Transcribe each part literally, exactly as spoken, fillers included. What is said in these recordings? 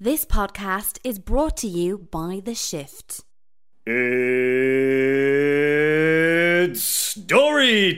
This podcast is brought to you by The Shift. It's story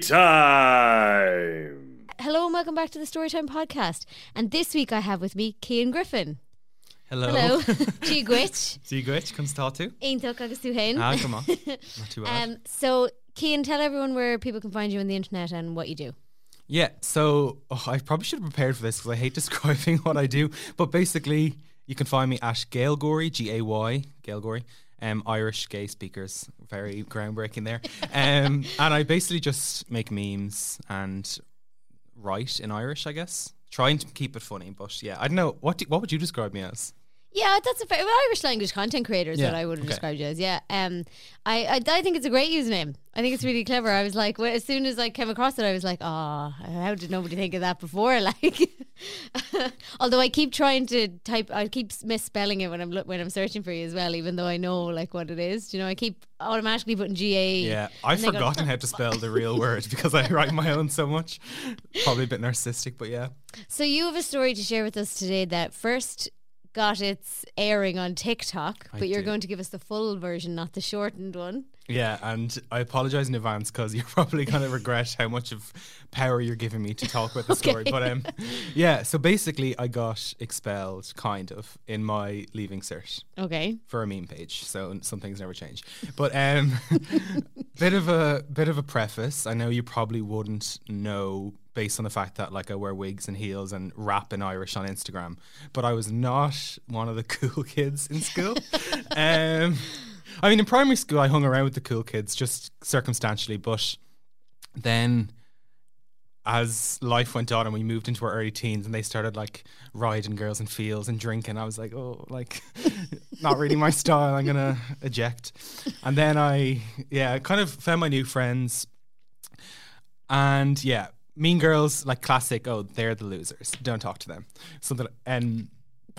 time! Hello and welcome back to the Storytime podcast. And this week I have with me Cian Griffin. Hello. Hello. Tí Gwitch. Tí Gwitch, can start to? Aintach agus tú hain. Ah, come on. Not too bad. Um, so, Cian, tell everyone where people can find you on the internet and what you do. Yeah, so oh, I probably should have prepared for this because I hate describing what I do. But basically, you can find me at Gael Gorey, G A Y, Gael Gorey. Um, Irish gay speakers, very groundbreaking there. Um, and I basically just make memes and write in Irish, I guess. Trying to keep it funny, but yeah, I don't know. What do, what would you describe me as? Yeah, that's a fair well, Irish language content creator is Yeah, what I would have okay. described you as. Yeah, um, I, I I think it's a great username. I think it's really clever. I was like, well, as soon as I came across it, I was like, oh, how did nobody think of that before? Like, although I keep trying to type, I keep misspelling it when I'm lo- when I'm searching for you as well, even though I know like what it is. Do you know, I keep automatically putting G A. Yeah, I've and then go, forgotten how to spell the real word because I write my own so much. Probably a bit narcissistic, but yeah. So you have a story to share with us today that first got its airing on TikTok, I but you're do. going to give us the full version, not the shortened one. Yeah, and I apologise in advance because you're probably going to regret how much of power you're giving me to talk about the story. Okay. But um, yeah, so basically I got expelled, kind of, in my leaving cert Okay. for a meme page. So some things never change. But um, bit of a bit of a preface. I know you probably wouldn't know based on the fact that like I wear wigs and heels and rap in Irish on Instagram, but I was not one of the cool kids in school. um, I mean, in primary school, I hung around with the cool kids just circumstantially, but then as life went on and we moved into our early teens and they started like riding girls in fields and drinking, I was like, oh, like not really my style. I'm going to eject. And then I, yeah, kind of found my new friends. And yeah, mean girls, like classic, oh, they're the losers. Don't talk to them. Something, and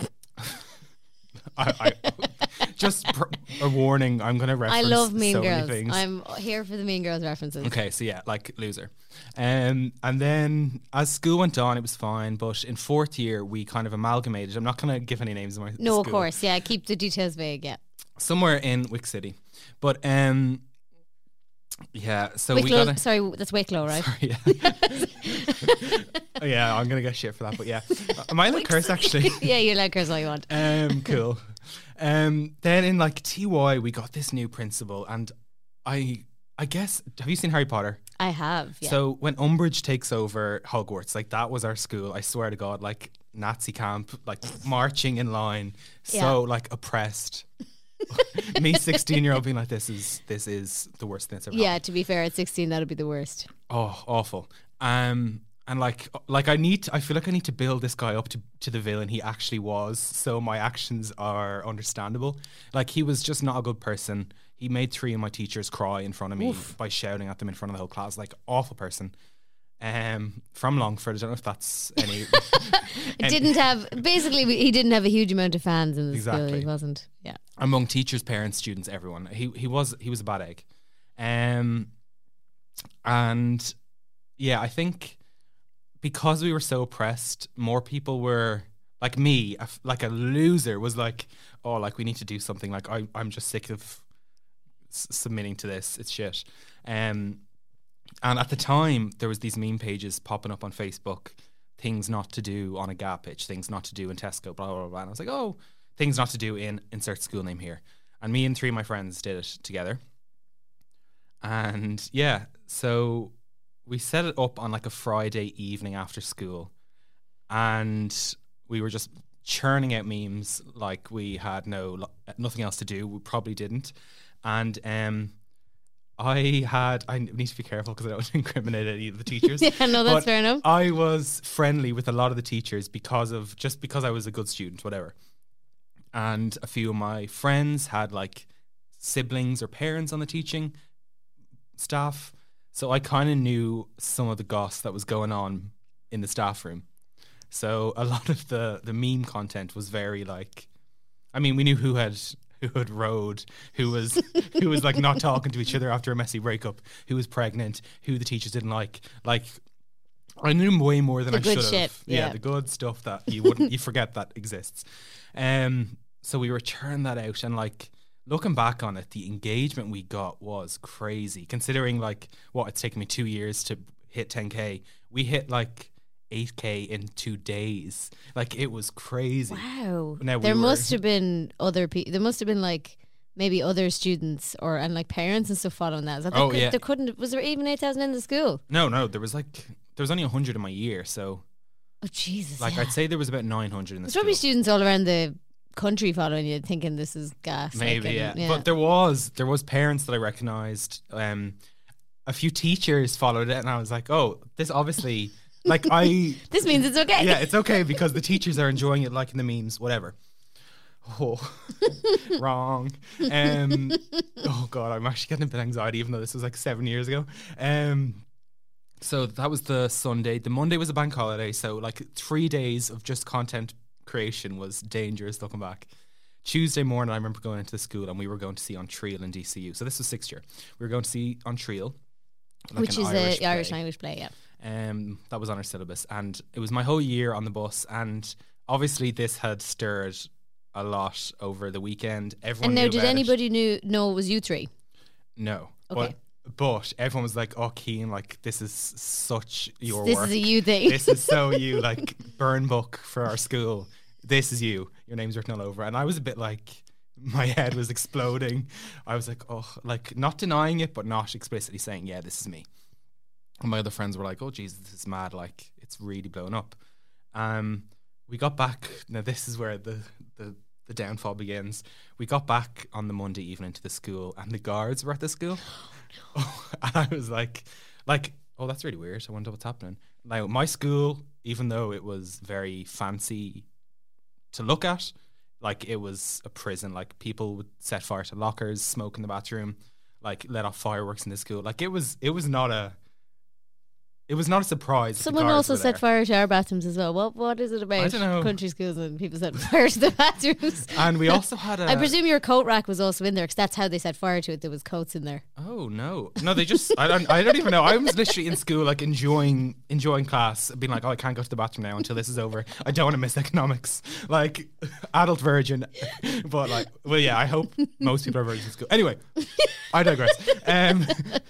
I, I just pr- a warning, I'm going to I reference love Mean so many Girls. things. I'm here for the Mean Girls references. Okay, so yeah, like loser. Um, and then as school went on, it was fine. But in fourth year, we kind of amalgamated. I'm not going to give any names of my No, school. of course. Yeah, keep the details vague. Yeah. Somewhere in Wick City. But um, yeah, so we Wicklow, got a, sorry, that's Wicklow, right? Sorry, yeah. yeah, I'm going to get shit for that. But yeah, am I allowed to curse actually? Yeah, you like hers all you want. Um, cool. Um, then in like T Y, we got this new principal, and I, I guess, have you seen Harry Potter? I have. Yeah. So when Umbridge takes over Hogwarts, like that was our school. I swear to God, like Nazi camp, like marching in line, so Yeah. like oppressed. Me, sixteen year old, being like, this is this is the worst thing that's ever happened. yeah, to be fair, at sixteen, that'll be the worst. Oh, awful. Um, and like, like I need, to, I feel like I need to build this guy up to, to the villain he actually was, so my actions are understandable. Like he was just not a good person. He made three of my teachers cry in front of me Oof. by shouting at them in front of the whole class. Like awful person. Um, from Longford. I don't know if that's any. It any- didn't have, basically, he didn't have a huge amount of fans in the school. Exactly. He wasn't. Yeah. among teachers, parents, students, everyone. He he was he was a bad egg. Um, and yeah, I think because we were so oppressed, more people were like me, a f- like a loser, was like, oh, like we need to do something. Like I I'm just sick of s- submitting to this. It's shit. Um, and at the time, there was these meme pages popping up on Facebook. Things not to do on a gap pitch. Things not to do in Tesco. Blah blah blah. And I was like, oh. Things not to do in insert school name here. And me and three of my friends did it together. And yeah, so we set it up on like a Friday evening after school. And we were just churning out memes like we had no nothing else to do. We probably didn't. And um, I had, I need to be careful because I don't want to incriminate any of the teachers. Yeah, no, that's But fair enough. I was friendly with a lot of the teachers because of, just because I was a good student, whatever. And a few of my friends had like siblings or parents on the teaching staff. So I kind of knew some of the goss that was going on in the staff room. So a lot of the, the meme content was very like, I mean, we knew who had who had rode, who was who was like not talking to each other after a messy breakup, who was pregnant, who the teachers didn't like. Like I knew way more than The I good should have. shit, Yeah. yeah. the good stuff that you wouldn't you forget that exists. Um, so we were churning that out, and like looking back on it, the engagement we got was crazy. Considering like what it's taken me two years to hit ten k, we hit like eight k in two days. Like it was crazy. Wow. Now, we there were- must have been other people. There must have been like maybe other students or and like parents and stuff following that. So there Oh, could, yeah. There couldn't. Was there even eight thousand in the school? No, no, there was like there was only a hundred in my year, so Oh Jesus! like yeah. I'd say there was about nine hundred in the There's school. probably students all around the country following you, thinking this is gas. like, Maybe, and- yeah. But there was there was parents that I recognised. Um, a few teachers followed it, and I was like, oh, this obviously like I this means it's okay. yeah, it's okay because the teachers are enjoying it, liking the memes, whatever. Oh, wrong. Um, oh god, I'm actually getting a bit anxiety, even though this was like seven years ago. Um, so that was the Sunday. The Monday was a bank holiday, so like three days of just content creation was dangerous looking back. Tuesday morning, I remember going into the school and we were going to see On Trial in D C U. So this was sixth year. We were going to see On Trial, like which an is Irish the Irish play. language play. Yeah. Um, that was on our syllabus, and it was my whole year on the bus. And obviously, this had stirred a lot over the weekend. Everyone And now, knew did about it. anybody knew know it was you three? No, Okay. but but everyone was like, "Oh, Cian, like this is such your This work. is a you thing. This is so you. Like burn book for our school. This is you. Your name's written all over." And I was a bit like, my head was exploding. I was like, "Oh, like not denying it, but not explicitly saying, yeah, this is me." And my other friends were like, "Oh, Jesus, this is mad. Like it's really blown up." Um, we got back. Now this is where the the the downfall begins. We got back on the Monday evening to the school, and the guards were at the school. Oh, and I was like, like, oh, that's really weird. I wonder what's happening. Now, my school, even though it was very fancy to look at, like it was a prison. Like people would set fire to lockers, smoke in the bathroom, like let off fireworks in the school. Like it was, it was not a. It was not a surprise. that the Someone guards also were set there. fire to our bathrooms as well. What What is it about don't know. country schools and people setting fire to the bathrooms? And we also had a. I presume your coat rack was also in there because that's how they set fire to it. There was coats in there. Oh no, no! They just I don't I don't even know. I was literally in school, like enjoying enjoying class, being like, oh, I can't go to the bathroom now until this is over. I don't want to miss economics, like adult virgin. But like, well, yeah, I hope most people are virgins in school. Anyway, I digress. Um,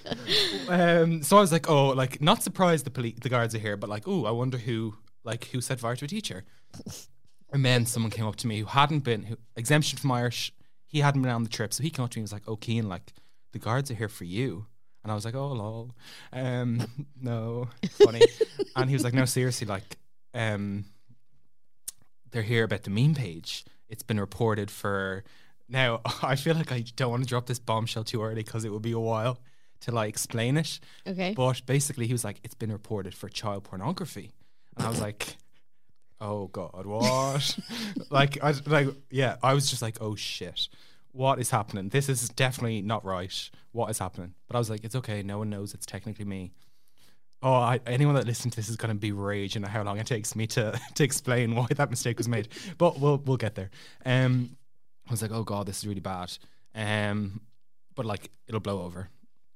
um, so I was like, oh, like not surprised the police, the guards are here, but like, oh, I wonder who like who set fire to a teacher. And then someone came up to me who hadn't been who, exemption from Irish. He hadn't been on the trip, so he came up to me and was like, "Oh, Cian, like the guards are here for you." And I was like, "Oh, lol, um, no, funny." And he was like, "No, seriously, like, um, they're here about the meme page. It's been reported for." Now, I feel like I don't want to drop this bombshell too early because it will be a while till I explain it. Okay. But basically, he was like, "It's been reported for child pornography," and I was like, "Oh God, what?" like, I like, yeah, I was just like, "Oh shit, what is happening? This is definitely not right. What is happening?" But I was like, "It's okay. No one knows it's technically me." Oh, I, anyone that listens to this is going to be raging at how long it takes me to to explain why that mistake was made. But we'll we'll get there. Um, I was like, "Oh God, this is really bad." Um, but like, it'll blow over.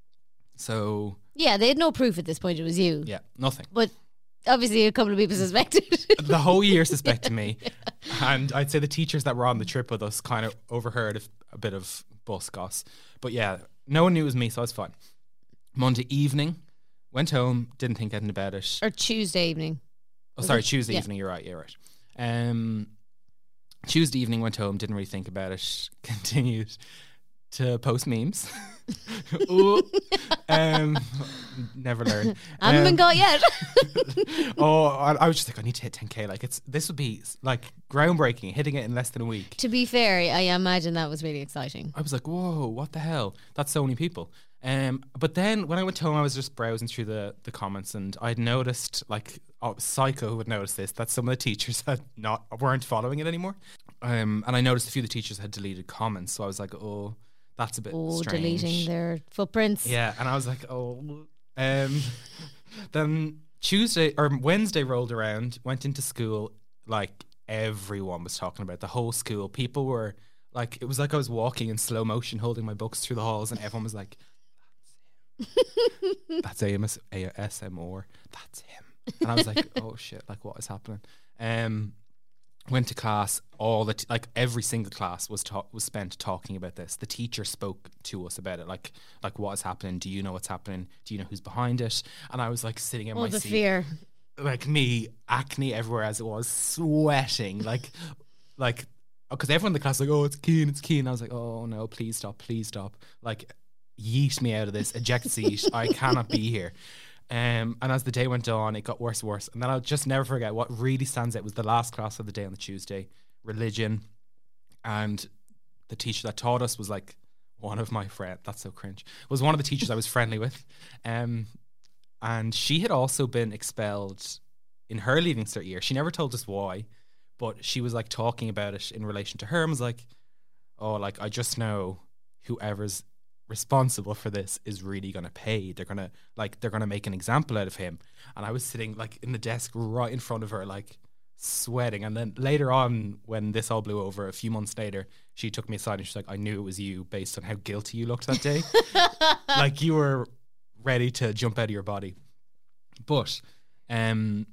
So Yeah, they had no proof at this point. It was you. yeah, nothing. But obviously, a couple of people suspected. The whole year suspected me, and I'd say the teachers that were on the trip with us kind of overheard of a bit of bus goss. But yeah, no one knew it was me, so I was fine. Monday evening, went home, didn't think anything about it. Or Tuesday evening. Oh, sorry, it? Tuesday Yeah. evening. You're right. You're right. Um, Tuesday evening, went home, didn't really think about it. Continued to post memes. Ooh. um, never learn. I haven't been Um, caught yet. oh, I, I was just like, I need to hit ten k. Like, it's this would be like groundbreaking, hitting it in less than a week. To be fair, I imagine that was really exciting. I was like, whoa, what the hell? That's so many people. Um, but then when I went home, I was just browsing through the, the comments, and I'd noticed, like, oh, Psycho would notice this, that some of the teachers had not weren't following it anymore. Um, and I noticed a few of the teachers had deleted comments, so I was like, oh, that's a bit Oh, strange. deleting their footprints. Yeah, and I was like, oh. Um, then Tuesday or Wednesday rolled around, went into school, like everyone was talking about it, the whole school. People were like, it was like I was walking in slow motion, holding my books through the halls, and everyone was like, "That's him. That's A M S, A S M R. That's him." And I was like, oh shit, like what is happening? Um, went to class. All the t- like every single class was ta- was spent talking about this. The teacher spoke to us about it, like like what is happening? Do you know what's happening? Do you know who's behind it? And I was like sitting in Oh, my the seat, fear. like me, acne everywhere as it was, sweating, like like because everyone in the class was like, oh, it's Cian, it's Cian. I was like, oh no, please stop, please stop, like yeet me out of this, eject seat. I cannot be here. Um, and as the day went on, it got worse and worse. And then I'll just never forget what really stands out was the last class of the day on the Tuesday, religion. And the teacher that taught us was like one of my friends. That's so cringe. Was one of the teachers I was friendly with. Um, and she had also been expelled in her Leaving Cert year. She never told us why, but she was like talking about it in relation to her and was like, oh, like I just know whoever's responsible for this is really gonna pay. They're gonna like they're gonna make an example out of him. And I was sitting like in the desk right in front of her, like sweating. And then later on, when this all blew over, a few months later, she took me aside and she's like, I knew it was you based on how guilty you looked that day. Like you were ready to jump out of your body. But um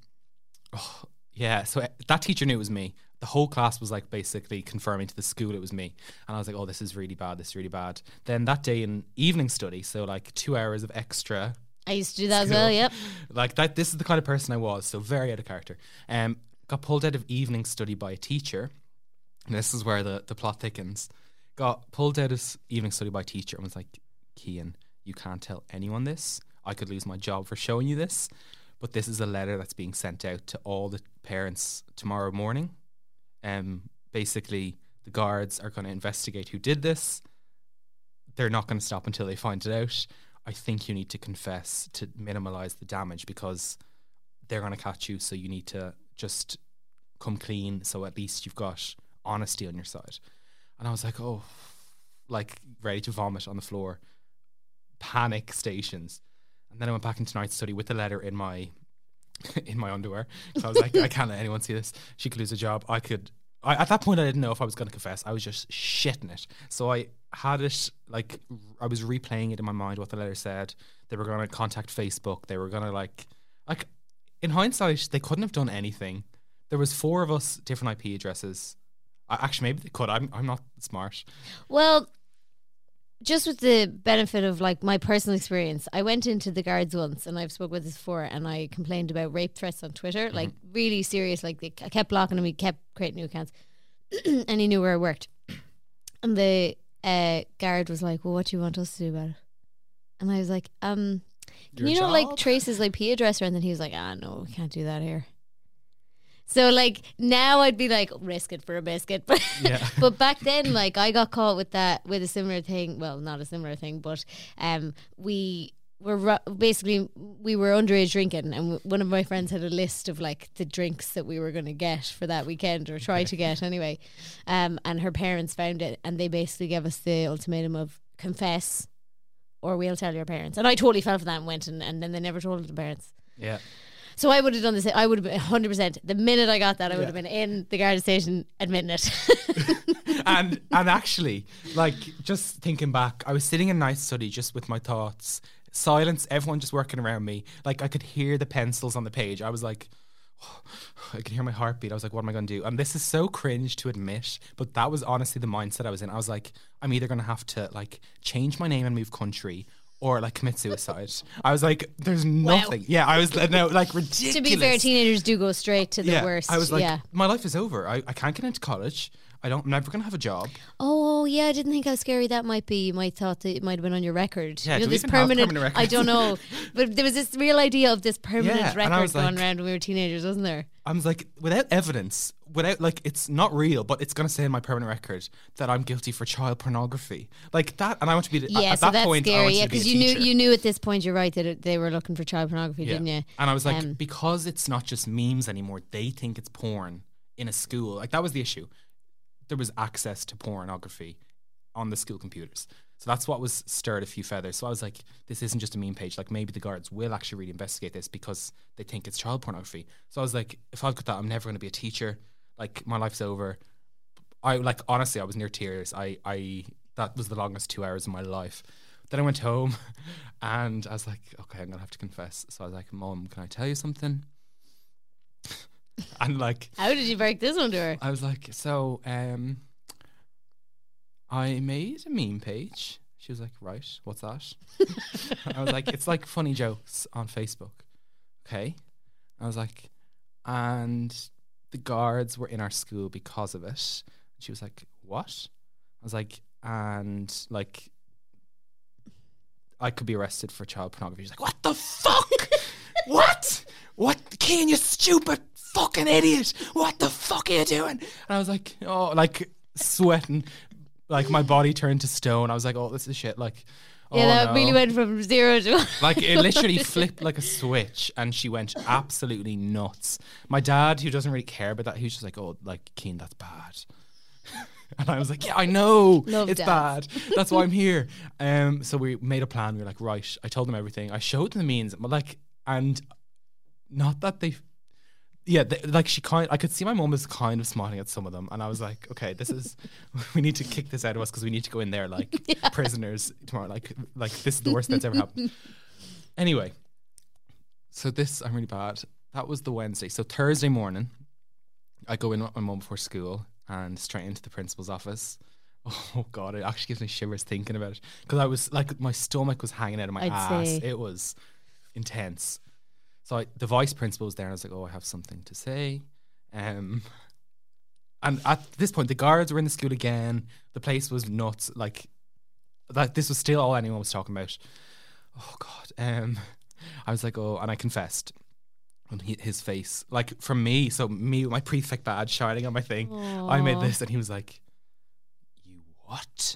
oh, yeah, so that teacher knew it was me. The whole class was like basically confirming to the school it was me. And I was like, oh, this is really bad. This is really bad. Then that day in evening study, so like two hours of extra. I used to do that school, as well, yep. Like that, this is the kind of person I was. So very out of character. Um, got pulled out of evening study by a teacher. And this is where the, the plot thickens. Got pulled out of evening study by a teacher and was like, Cian, you can't tell anyone this. I could lose my job for showing you this. But this is a letter that's being sent out to all the parents tomorrow morning. Um, basically, the guards are going to investigate who did this. They're not going to stop until they find it out. I think you need to confess to minimize the damage because they're going to catch you. So you need to just come clean. So at least you've got honesty on your side. And I was like, oh, like ready to vomit on the floor. Panic stations. And then I went back into night study with the letter in my in my underwear. So I was like, I can't let anyone see this. She could lose a job. I could. I, at that point, I didn't know if I was going to confess. I was just shitting it. So I had it like I was replaying it in my mind what the letter said. They were going to contact Facebook. They were going to like like in hindsight, they couldn't have done anything. There was four of us, different I P addresses. I, actually, maybe they could. I'm I'm not smart. Well, just with the benefit of like my personal experience, I went into the guards once, and I've spoken about this before, and I complained about rape threats on Twitter, mm-hmm. like really serious. Like they, I kept blocking him, he kept creating new accounts, and he knew where I worked. And the uh, guard was like, "Well, what do you want us to do about it?" And I was like, "Um, can Your you not like trace his I P address?" And then he was like, "Ah, no, we can't do that here." So like now I'd be like, risk it for a biscuit, but yeah. But back then, like I got caught with that with a similar thing. Well, not a similar thing, but um, we were ru- basically we were underage drinking, and w- one of my friends had a list of like the drinks that we were going to get for that weekend or try to get anyway. Um, and her parents found it, and they basically gave us the ultimatum of confess, or we'll tell your parents. And I totally fell for that and went, and, and then they never told the parents. Yeah. So I would have done this. I would have been one hundred percent. The minute I got that, I would yeah. have been in the guard station admitting it. and and actually, like, just thinking back, I was sitting in night study just with my thoughts. Silence, everyone just working around me. Like, I could hear the pencils on the page. I was like, oh, I could hear my heartbeat. I was like, what am I going to do? And this is so cringe to admit, but that was honestly the mindset I was in. I was like, I'm either going to have to, like, change my name and move country, or like commit suicide. I was like, there's nothing. Wow. Yeah, I was no, like ridiculous. To be fair, teenagers do go straight to the yeah, worst. I was like, yeah. my life is over. I, I can't get into college. I don't. I'm never gonna have a job. Oh yeah, I didn't think how scary that might be. You might thought that it might have been on your record. Yeah, you know, do this we even permanent, have permanent records? I don't know, but there was this real idea of this permanent yeah, record going like, around when we were teenagers, wasn't there? I was like, without evidence, without like, it's not real, but it's gonna say in my permanent record that I'm guilty for child pornography, like that. And I want to be the, yeah, at so that that's point. Scary, yeah, because you knew you knew at this point. You're right that it, they were looking for child pornography, yeah. didn't you? And I was like, um, because it's not just memes anymore. They think it's porn in a school. Like that was the issue. There was access to pornography on the school computers. So that's what was stirred a few feathers. So I was like, this isn't just a meme page. Like maybe the guards will actually really investigate this because they think it's child pornography. So I was like, if I've got that, I'm never going to be a teacher. Like my life's over. I like, honestly, I was near tears. I, I, that was the longest two hours of my life. Then I went home and I was like, okay, I'm going to have to confess. So I was like, Mom, can I tell you something? And like, How did you break this one to her? I was like, so um, I made a meme page. She was like, right, what's that? I was like, it's like funny jokes on Facebook. Okay. I was like, and the guards were in our school because of it. She was like, what? I was like, and like, I could be arrested for child pornography. She's like, what the fuck? What? What? Cian, you stupid fucking idiot. What the fuck are you doing? And I was like, oh, like sweating. Like my body turned to stone. I was like, oh, this is shit. Like, Yeah, oh, that no. really went from zero to one. Like it literally flipped like a switch, and she went absolutely nuts. My dad, who doesn't really care about that, he was just like, oh, like, Cian, that's bad. And I was like, yeah, I know. Love it's dads. bad. That's why I'm here. Um, so we made a plan. We were like, right. I told them everything. I showed them the means, but like, and not that they, yeah, they, like she kind. I could see my mum was kind of smiling at some of them, and I was like, okay, this is, we need to kick this out of us because we need to go in there like yeah. prisoners tomorrow. Like, like this is the worst that's ever happened. Anyway, so this I'm really bad. That was the Wednesday. So Thursday morning, I go in with my mum before school. And straight into the principal's office. Oh God, it actually gives me shivers thinking about it because I was like, my stomach was hanging out of my I'd ass. say. It was intense. So I, the vice principal was there, and I was like, "Oh, I have something to say." Um, and at this point, the guards were in the school again. The place was nuts. Like, that. This was still all anyone was talking about. Oh God. Um, I was like, "Oh," and I confessed. On his face, like from me, so me with my prefect badge shining on my thing. Aww. I made this, and he was like, "You what?"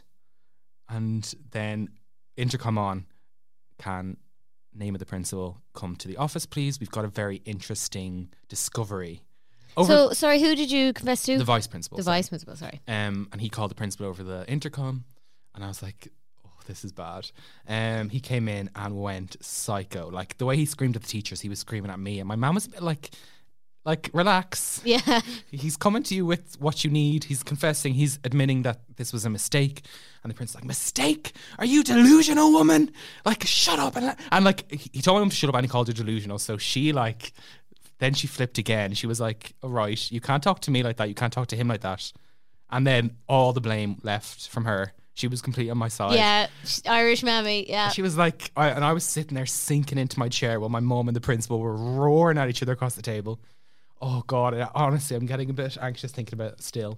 And then intercom on, can name of the principal come to the office, please? We've got a very interesting discovery. Over So sorry, who did you confess to? the vice principal. The sorry. vice principal. Sorry. Um, and he called the principal over the intercom, and I was like, this is bad. Um, he came in and went psycho. Like the way he screamed at the teachers, he was screaming at me, and my mum was a bit like, like relax. Yeah. He's coming to you with what you need. He's confessing. He's admitting that this was a mistake. And the prince's like, mistake? Are you delusional, woman? Like, shut up. And, and like, he told him to shut up, and he called her delusional. So she like, then she flipped again. She was like, all right, you can't talk to me like that. You can't talk to him like that. And then all the blame left from her. She was completely on my side. Yeah, Irish mammy. Yeah. She was like, I, and I was sitting there sinking into my chair while my mum and the principal were roaring at each other across the table. Oh God, I, honestly, I'm getting a bit anxious thinking about it still.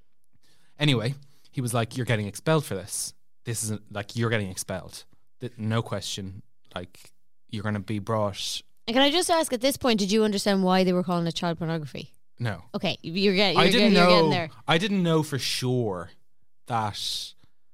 Anyway, he was like, you're getting expelled for this. This isn't like, you're getting expelled. Th- No question. Like, you're going to be brought. And can I just ask, at this point, did you understand why they were calling it child pornography? No. Okay, you're getting, you're I didn't getting, you're know. getting there. I didn't know for sure that.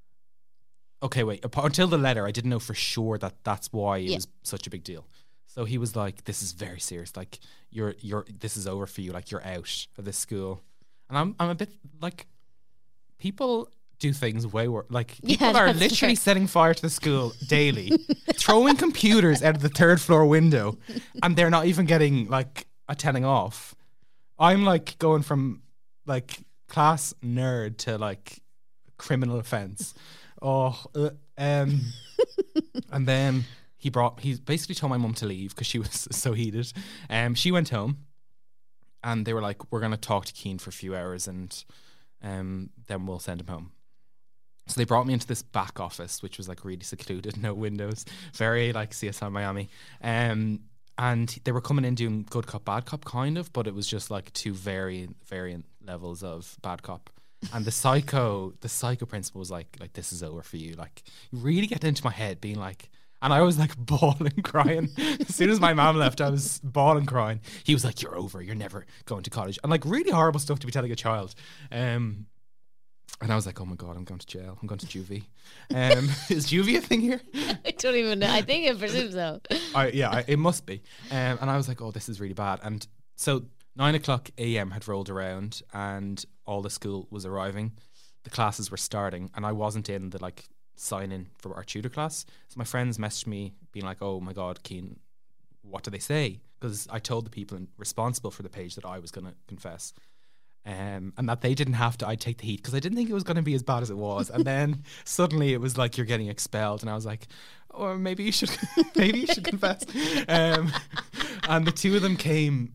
Okay, wait. up- Until the letter, I didn't know for sure that that's why it Yeah. was such a big deal. So he was like, "This is very serious. Like, you're, you're. This is over for you. Like, you're out of this school." And I'm, I'm a bit like, people do things way worse. Like, people Yeah, are that's literally fair. setting fire to the school daily, throwing computers out of the third floor window, and they're not even getting like a telling off. I'm like going from like class nerd to like criminal offense. Oh, uh, um, and then he brought. He basically told my mum to leave because she was so heated. Um, she went home, and they were like, "We're going to talk to Cian for a few hours, and um, then we'll send him home." So they brought me into this back office, which was like really secluded, no windows, very like C S I Miami. Um, and they were coming in doing good cop, bad cop, kind of, but it was just like two very variant levels of bad cop. And the psycho, the psycho principal was like, like, this is over for you. Like, you really get into my head being like, and I was like bawling, crying. As soon as my mom left, I was bawling, crying. He was like, you're over. You're never going to college. And like really horrible stuff to be telling a child. Um, and I was like, oh my God, I'm going to jail. I'm going to juvie. Um, is juvie a thing here? I don't even know. I think it presumes so. I, yeah, I, it must be. Um, and I was like, oh, this is really bad. And so nine o'clock a.m. had rolled around and all the school was arriving. The classes were starting and I wasn't in the like sign in for our tutor class. So my friends messaged me being like, oh my God, Cian, what do they say? Because I told the people responsible for the page that I was going to confess. Um, and that they didn't have to, I'd take the heat because I didn't think it was going to be as bad as it was. And then suddenly it was like, you're getting expelled. And I was like, oh, maybe you should, maybe you should confess. Um, and the two of them came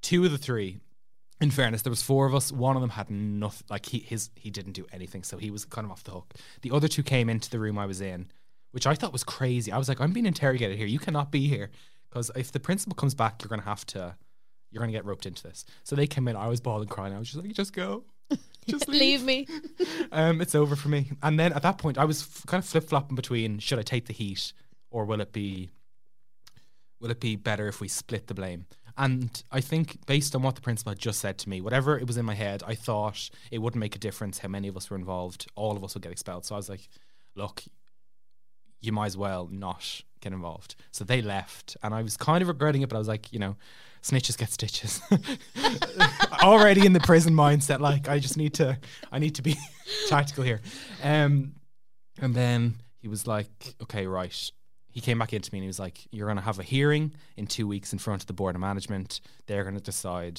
two of the three, in fairness, there was four of us. One of them had nothing, like he his he didn't do anything, so he was kind of off the hook. The other two came into the room I was in, which I thought was crazy. I was like, I'm being interrogated here. You cannot be here, because if the principal comes back, you're going to have to, you're going to get roped into this. So they came in. I was bawling, crying. I was just like, just go. Just leave. Leave me. um, it's over for me. And then at that point, I was f- kind of flip flopping between should I take the heat or will it be, will it be better if we split the blame? And I think based on what the principal had just said to me, whatever it was in my head, I thought it wouldn't make a difference how many of us were involved. All of us would get expelled. So I was like, look, you might as well not get involved. So they left, and I was kind of regretting it, but I was like, you know, snitches get stitches. Already in the prison mindset, like I just need to, I need to be tactical here. Um, and then he was like, okay, right. He came back into me and he was like, you're going to have a hearing in two weeks in front of the board of management. They're going to decide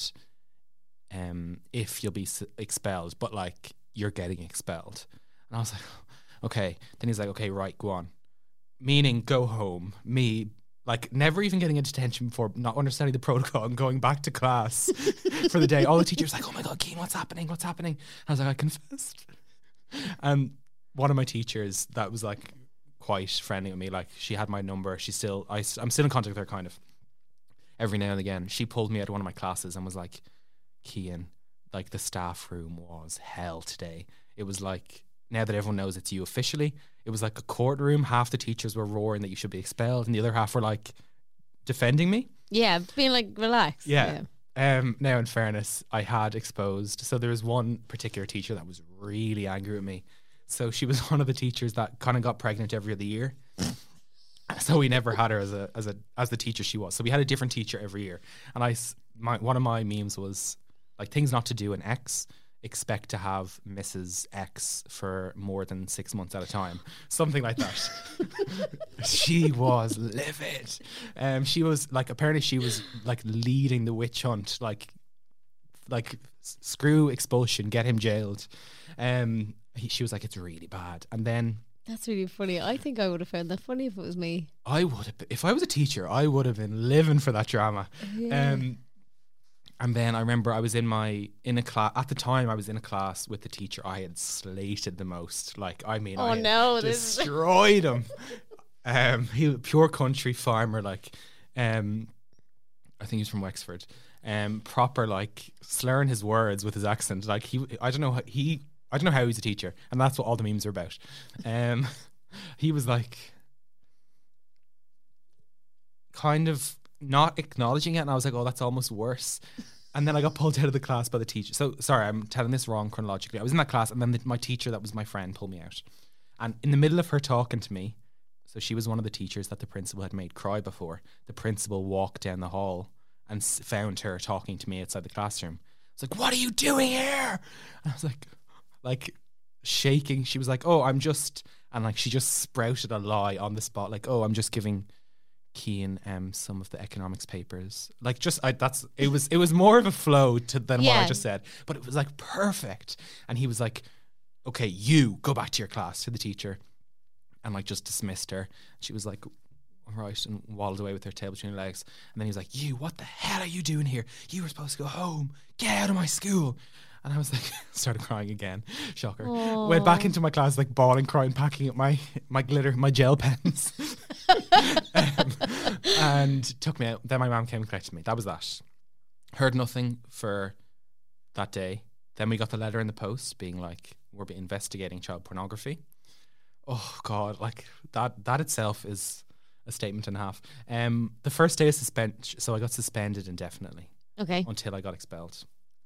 um, if you'll be s- expelled, but like you're getting expelled. And I was like, okay. Then he's like, okay, right, go on. Meaning go home. Me, like never even getting into detention before, not understanding the protocol and going back to class for the day. All the teachers like, oh my God, Cian, what's happening? What's happening? I was like, I confessed. And one of my teachers that was like quite friendly with me, like she had my number. She still, I, I'm still in contact with her kind of every now and again. She pulled me out of one of my classes and was like, Cian, like the staff room was hell today. It was like, now that everyone knows it's you officially, it was like a courtroom. Half the teachers were roaring that you should be expelled and the other half were like defending me. Yeah, being like, relax. Yeah. yeah. Um, now, in fairness, I had exposed. So there was one particular teacher that was really angry with me. So she was one of the teachers that kind of got pregnant every other year. So we never had her as a as a as the teacher she was. So we had a different teacher every year. And I, my, one of my memes was like things not to do in X. Expect to have Missus X for more than six months at a time, something like that. She was livid. Um, she was like, apparently she was like leading the witch hunt, like, like screw expulsion, get him jailed. Um, he, she was like, it's really bad. And then That's really funny. I think I would have found that funny if it was me. I would have, if I was a teacher, I would have been living for that drama. Yeah. Um, And then I remember I was in my, in a class, at the time I was in a class with the teacher I had slated the most. Like, I mean, Oh, I had no, this- destroyed him. Um, he was a pure country farmer, like, um, I think he's from Wexford. Um, proper, like, slurring his words with his accent. Like, he, I don't know, how, he, I don't know how he's a teacher. And that's what all the memes are about. Um, he was like, kind of, not acknowledging it, and I was like, oh, that's almost worse. And then I got pulled out of the class by the teacher. So sorry, I'm telling this wrong chronologically. I was in that class, and then the, my teacher that was my friend pulled me out, and in the middle of her talking to me, so she was one of the teachers that the principal had made cry before, the principal walked down the hall and s- found her talking to me outside the classroom. It's like, what are you doing here? And I was like like shaking. She was like, oh, I'm just, and like she just sprouted a lie on the spot, like, oh, I'm just giving Cian um some of the economics papers, like just I that's it was it was more of a flow to than what I Yeah. just said, but it was like perfect. And he was like, okay, you go back to your class, to the teacher, and like just dismissed her. She was like, all right, and waddled away with her tail between her legs. And then he was like, you, what the hell are you doing here? You were supposed to go home, get out of my school. And I was like, started crying again. Shocker. Aw. Went back into my class, like bawling, crying, packing up my my glitter, my gel pens, um, and took me out. Then my mum came and collected me. That was that. Heard nothing for that day. Then we got the letter in the post being like, we're be- investigating child pornography. Oh God, like that. That itself is a statement and a half. Um, the first day of suspension, so I got suspended indefinitely Okay. until I got expelled.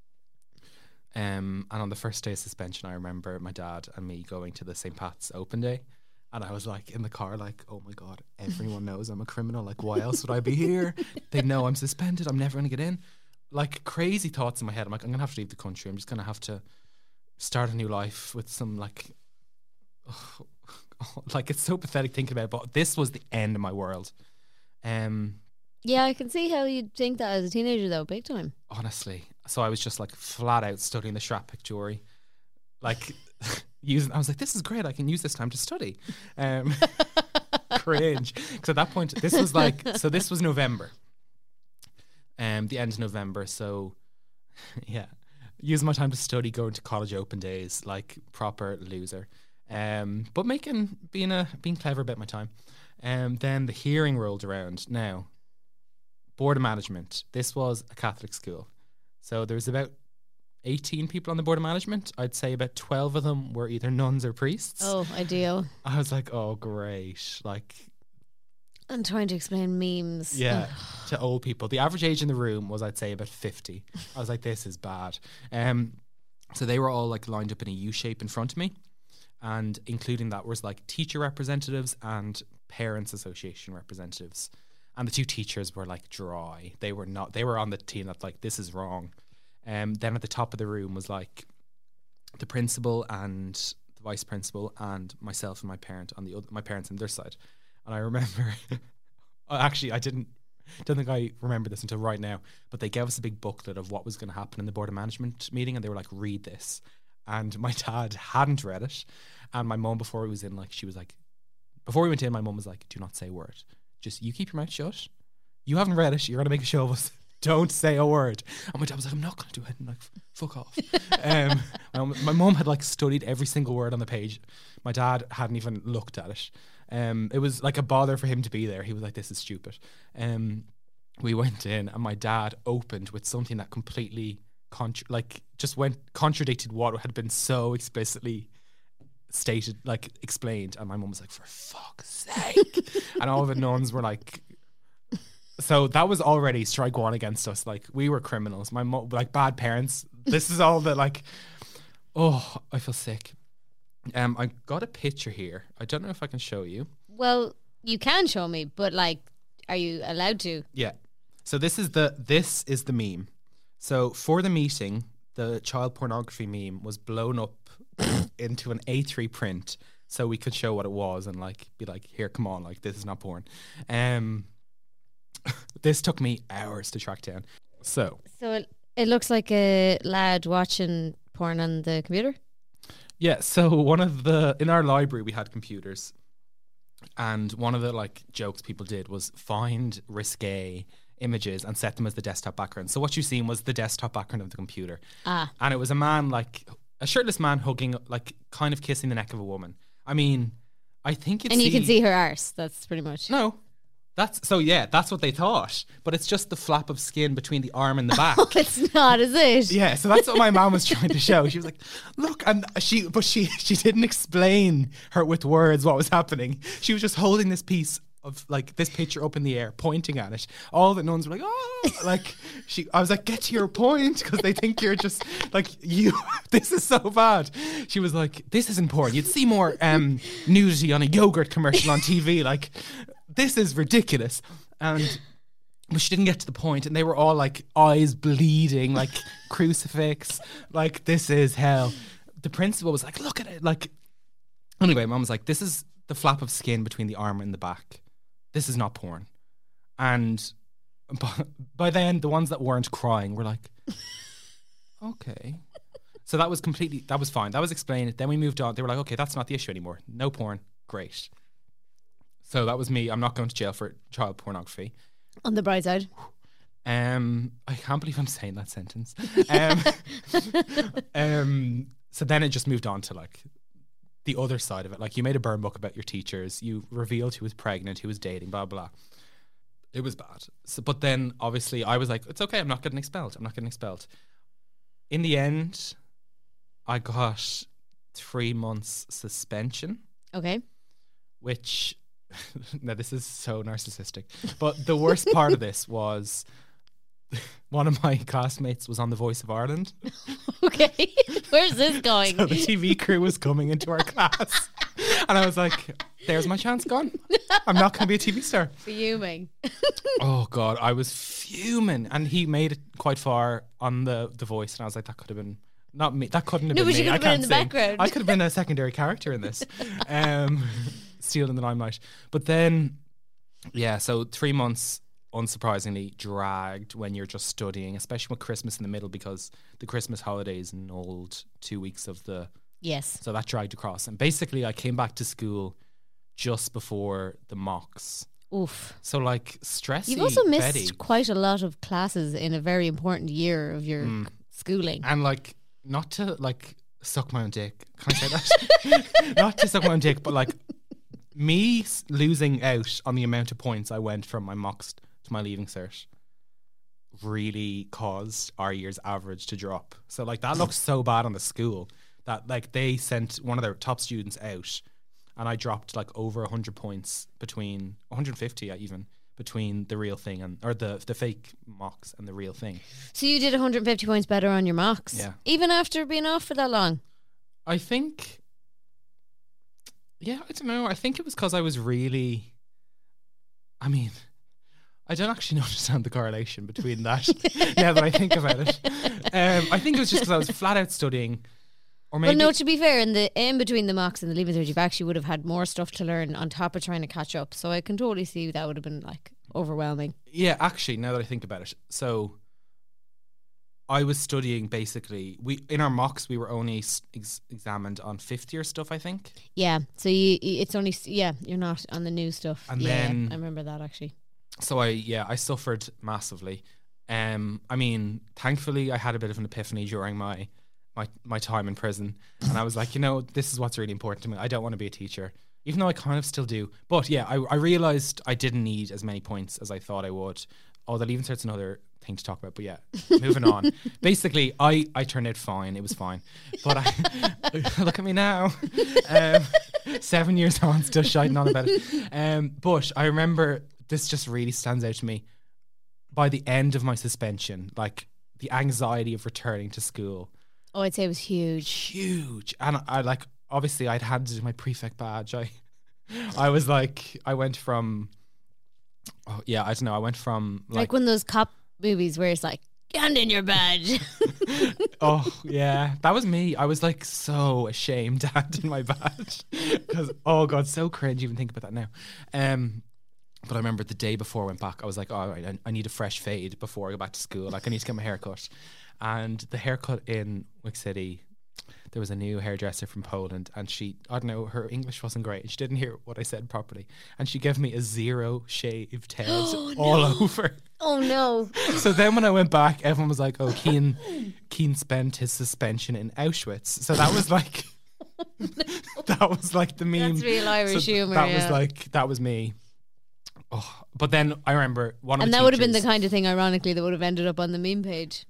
Um, and on the first day of suspension, I remember my dad and me going to the Saint Pat's open day, and I was like in the car, like, oh my God, everyone knows I'm a criminal. Like, why else would I be here? They know I'm suspended. I'm never going to get in. Like, crazy thoughts in my head. I'm like, I'm going to have to leave the country. I'm just going to have to start a new life with some, like, oh, like, it's so pathetic thinking about it, but this was the end of my world. Um, Yeah, I can see how you'd think that as a teenager, though, big time. honestly. So I was just like flat out studying the Shrappic jury, like using. I was like, "This is great! I can use this time to study." Um, cringe. Because at that point, this was like, so this was November. Um, Um, the end of November. So, yeah, using my time to study, going to college open days, like proper loser. Um, but making being a being clever about my time. Um, then the hearing rolled around. Now, board of management. This was a Catholic school, so there was about eighteen people on the board of management. I'd say about twelve of them were either nuns or priests. Oh, ideal. I was like, oh, great. Like, I'm trying to explain memes. yeah, to old people. The average age in the room was, I'd say, about fifty. I was like, this is bad. Um, so they were all like lined up in a U shape in front of me. And including that was like teacher representatives and parents association representatives. And the two teachers were like dry. They were not, they were on the team that's like, this is wrong. Um, then at the top of the room was like the principal and the vice principal and myself and my parent on the other, my parents on their side. And I remember, actually, I didn't, don't think I remember this until right now, but they gave us a big booklet of what was going to happen in the board of management meeting. And they were like, read this. And my dad hadn't read it. And my mum, before he was in, like, she was like, before we went in, my mum was like, do not say a word. Just, you keep your mouth shut. You haven't read it. You're going to make a show of us. Don't say a word. And my dad was like, I'm not going to do it. And like, fuck off. um, my, my mum had like studied every single word on the page. My dad hadn't even looked at it. Um, it was like a bother for him to be there. He was like, this is stupid. Um, we went in and my dad opened with something that completely contra- like just went contradicted what had been so explicitly stated, like explained. And my mum was like, for fuck's sake. And all the nuns were like, so that was already strike one against us. Like, we were criminals. My mom, like, bad parents. This is all that, like, oh, I feel sick. Um, I got a picture here. I don't know if I can show you. Well, you can show me, but like, are you allowed to? Yeah. So this is the this is the meme. So for the meeting, the child pornography meme was blown up into an A three print, so we could show what it was and like be like, here, come on, like this is not porn. Um. This took me hours to track down. So, So it, it looks like a lad watching porn on the computer. yeah. So one of the in our library we had computers, and one of the like jokes people did was find risque images and set them as the desktop background. So what you seen was the desktop background of the computer, Ah, and it was a man like a shirtless man hugging, like kind of kissing the neck of a woman. I mean, I think it's and you can see her arse. That's pretty much. no. That's so yeah, that's what they thought. But it's just the flap of skin between the arm and the back. It's not, is it? Yeah, so that's what my mom was trying to show. She was like, look, and she but she she didn't explain her with words what was happening. She was just holding this piece of like this picture up in the air, pointing at it. All the nuns were like, oh, like she I was like, get to your point, because they think you're just like, you this is so bad. She was like, this isn't porn. You'd see more um nudity on a yogurt commercial on T V, like this is ridiculous. And but she didn't get to the point, and they were all like eyes bleeding, like crucifix, like this is hell. The principal was like, look at it, like anyway, mom was like, this is the flap of skin between the arm and the back. This is not porn. And by, by then the ones that weren't crying were like, okay. So that was completely, that was fine, that was explained. Then we moved on. They were like, okay, that's not the issue anymore, no porn, great. So that was me. I'm not going to jail for child pornography. On the bright side. Um, I can't believe I'm saying that sentence. Um, um, so then it just moved on to like the other side of it. Like, you made a burn book about your teachers. You revealed who was pregnant, who was dating, blah, blah. It was bad. So, but then obviously I was like, it's okay. I'm not getting expelled. I'm not getting expelled. In the end, I got three months suspension. Okay. Which... now this is so narcissistic, but the worst part of this was one of my classmates was on The Voice of Ireland. Okay. Where's this going? So the T V crew was coming into our class, and I was like, there's my chance gone. I'm not going to be a T V star. Fuming. Oh God, I was fuming. And he made it quite far on the the Voice, and I was like, that could have been not me. That couldn't have No, been but you me. could I have been can't in the sing. background. I could have been a secondary character in this. Um stealing the limelight. But then, yeah, so three months, unsurprisingly, dragged when you're just studying, especially with Christmas in the middle, because the Christmas holidays annulled two weeks of the... Yes. So that dragged across. And basically, I came back to school just before the mocks. Oof. So like stressy. You've also missed Betty. quite a lot of classes in a very important year of your Mm. schooling. And like, not to like suck my own dick. Can I say that? Not to suck my own dick, but like me s- losing out on the amount of points I went from my mocks to my leaving cert really caused our year's average to drop. So like that looks so bad on the school that like they sent one of their top students out, and I dropped like over one hundred points between one hundred fifty even between the real thing and or the the fake mocks and the real thing. So you did one hundred fifty points better on your mocks, Yeah. even after being off for that long. I think, yeah, I don't know. I think it was because I was really, I mean, I don't actually understand the correlation between that now that I think about it. Um, I think it was just because I was flat out studying, or maybe. Well, no, to be fair, in the in between the mocks and the leaving cert, you actually would have had more stuff to learn on top of trying to catch up. So I can totally see that would have been like overwhelming. Yeah, actually, now that I think about it, so I was studying basically. We in our mocks we were only s- ex- examined on fifth year stuff, I think. Yeah. So you, you- it's only yeah, you're not on the new stuff. And yeah, then- I remember that actually. So I yeah I suffered massively. Um, I mean, thankfully I had a bit of an epiphany during my my my time in prison, and I was like, you know, this is what's really important to me. I don't want to be a teacher, even though I kind of still do. But yeah, I, I realized I didn't need as many points as I thought I would. Oh, the leaving cert's another thing to talk about. But yeah, moving on. Basically, I I turned out fine. It was fine. But I look at me now. Um, seven years on, still shiting on about it. Um, but I remember this just really stands out to me. By the end of my suspension, like the anxiety of returning to school, Oh, I'd say it was huge. huge. And I, I like obviously I'd handed my prefect badge. I I was like I went from oh yeah, I don't know, I went from Like, like, one of those cop movies where it's like, hand in your badge. oh yeah, that was me. I was like so ashamed to hand in my badge because oh god, so cringe even think about that now. Um But I remember the day before I went back, I was like, oh, I, I need a fresh fade before I go back to school. Like, I need to get my hair cut. And the haircut in Wick City, there was a new hairdresser from Poland, and she, I don't know, her English wasn't great. She didn't hear what I said properly. And she gave me a zero shaved head all over. Oh no. So then when I went back, everyone was like, oh, Keane, Keane spent his suspension in Auschwitz. So that was like, that was like the meme. That's real Irish So humour, That yeah. was like, that was me. Oh, but then I remember one of And the that would have been the teachers- kind of thing, ironically, that would have ended up on the meme page.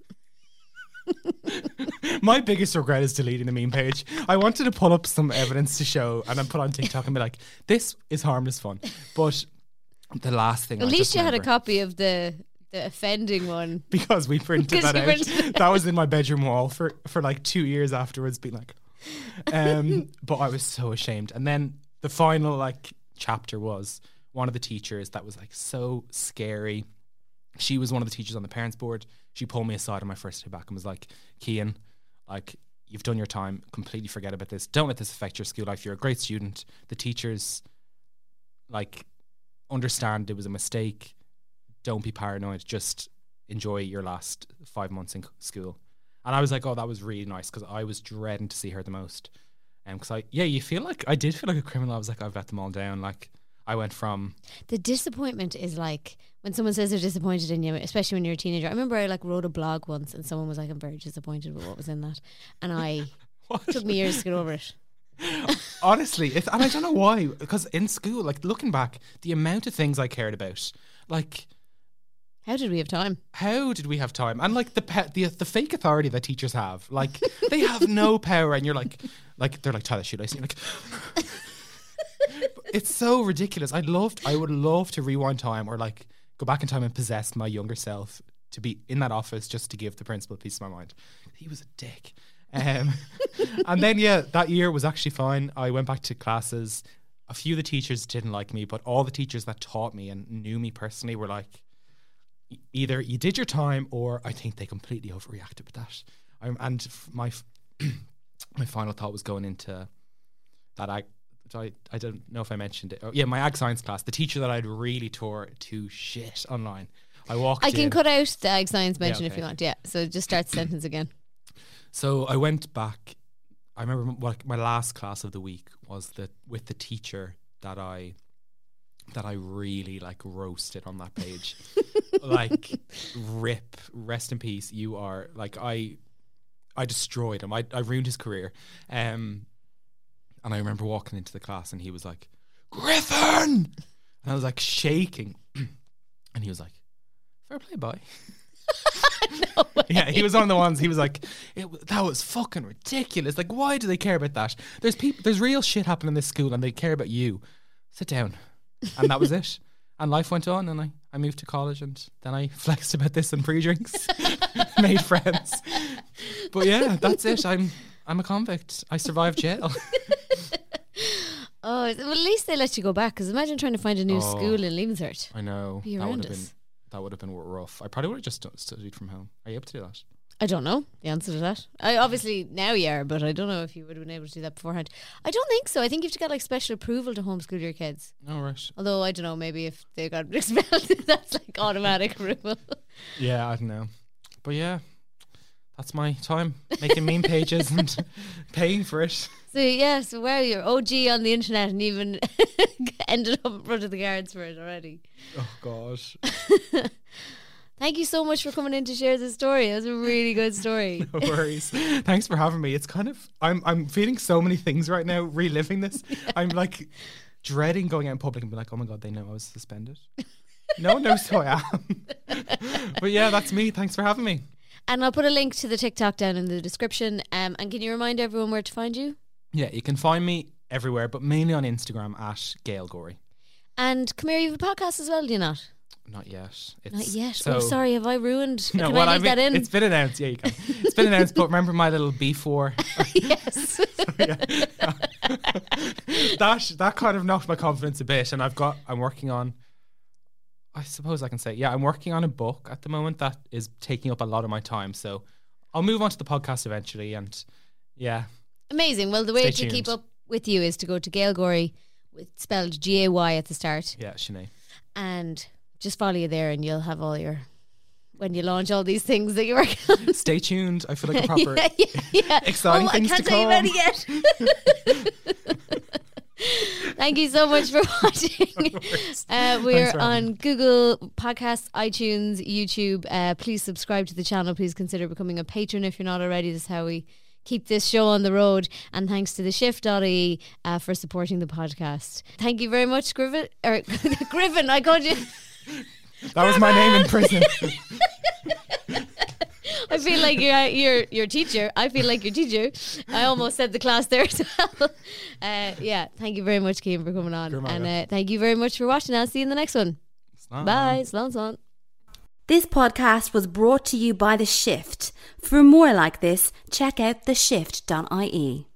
My biggest regret is deleting the meme page. I wanted to pull up some evidence to show and then put on TikTok and be like, this is harmless fun. But the last thing At I least just you had a remember- copy of the the offending one. because we printed 'Cause that you out. printed That was in my bedroom wall for, for like two years afterwards, being like, um, but I was so ashamed. And then the final like chapter was one of the teachers that was like so scary. She was one of the teachers on the parents board. She pulled me aside on my first day back and was like, Cian, like, you've done your time. Completely forget about this. Don't let this affect your school life. You're a great student. The teachers, like, understand it was a mistake. Don't be paranoid. Just enjoy your last five months in c- school. And I was like, oh, that was really nice because I was dreading to see her the most. And um, because I, yeah, you feel like I did feel like a criminal. I was like, I've let them all down. Like, I went from The disappointment is like when someone says they're disappointed in you, especially when you're a teenager. I remember I like wrote a blog once and someone was like, I'm very disappointed with what was in that. And I what? took me years to get over it. Honestly, it's, and I don't know why. Because in school, like looking back, the amount of things I cared about, like. How did we have time? How did we have time? And like the pe- the the fake authority that teachers have, like they have no power, and you're like, like they're like tie that shoelace, and you're like, it's so ridiculous. I'd loved, I would love to rewind time or like go back in time and possess my younger self to be in that office just to give the principal a piece of my mind. He was a dick. Um, and then yeah, that year was actually fine. I went back to classes. A few of the teachers didn't like me, but all the teachers that taught me and knew me personally were like, either you did your time or I think they completely overreacted with that. Um, and f- my f- my final thought was going into that I, I I don't know if I mentioned it. Oh, yeah, my ag science class, the teacher that I'd really tore to shit online. I walked I can in. cut out the ag science mention if okay. you want. Yeah. So just start the sentence again. So I went back. I remember m- like my last class of the week was the with the teacher that I that I really like roasted on that page. Like, rip, rest in peace. You are like, I I destroyed him. I, I ruined his career. Um, and I remember walking into the class and he was like, Griffin! And I was like shaking. And he was like, fair play, boy. No way. Yeah, he was one of the ones. He was like, it, that was fucking ridiculous. Like, why do they care about that? There's people, there's real shit happening in this school, and they care about you. Sit down. And that was it. And life went on, and I, I moved to college, and then I flexed about this in pre-drinks, made friends. But yeah, that's it. I'm I'm a convict. I survived jail. Oh, well, at least they let you go back. Because imagine trying to find a new Oh, school in Leavensert. I know. Be That would have been horrendous. that would have been rough. I probably would have just stu- studied from home. Are you able to do that? I don't know the answer to that. I obviously now you are, but I don't know if you would have been able to do that beforehand. I don't think so. I think you have to get like special approval to homeschool your kids. No, right. Although I don't know, maybe if they got expelled, that's like automatic approval. Yeah, I don't know. But yeah, that's my time making meme pages and paying for it. So yeah, so wow, you're O G on the internet and even ended up in front of the guards for it already. Oh gosh. Thank you so much for coming in to share this story. It was a really good story. No worries. Thanks for having me. It's kind of I'm I'm feeling so many things right now, reliving this. Yeah. I'm like dreading going out in public and be like, oh my god, they know I was suspended. No one knows who I am. But yeah, that's me. Thanks for having me. And I'll put a link to the TikTok down in the description. Um, and can you remind everyone where to find you? Yeah, you can find me everywhere, but mainly on Instagram at Gail Gorey. And come here, you have a podcast as well, do you not? Not yet. It's Not yet. So, oh, sorry, have I ruined? No, can well, I I leave mean, that in? it's been announced. Yeah, you can. It's been announced, but remember my little B four? Yes. So, yeah. that that kind of knocked my confidence a bit, and I've got. I'm working on. I suppose I can say, yeah, I'm working on a book at the moment that is taking up a lot of my time. So I'll move on to the podcast eventually, and yeah. Amazing. Well, the way Stay to tuned. keep up with you is to go to Gail Gorey, with spelled G A Y at the start, Yeah, Sinead. and just follow you there, and you'll have all your when you launch all these things that you work on. Stay tuned. I feel like a proper yeah, yeah, yeah. exciting oh, things I can't to tell come. you about it yet. Thank you so much for watching. Uh, we're Thanks for having on Google Podcasts, iTunes, YouTube. Uh, please subscribe to the channel. Please consider becoming a patron if you're not already. This is how we keep this show on the road. And thanks to the shift dot I E uh, for supporting the podcast. Thank you very much, Griffin. Or Griffin, I called you. That was my name in prison. I feel like you're your your teacher. I feel like your teacher. I almost said the class there as well. Uh, yeah, thank you very much, Keane, for coming on. You're And welcome. uh, thank you very much for watching. I'll see you in the next one. Slán. Bye. Slán, slán. This podcast was brought to you by The Shift. For more like this, check out the shift dot I E.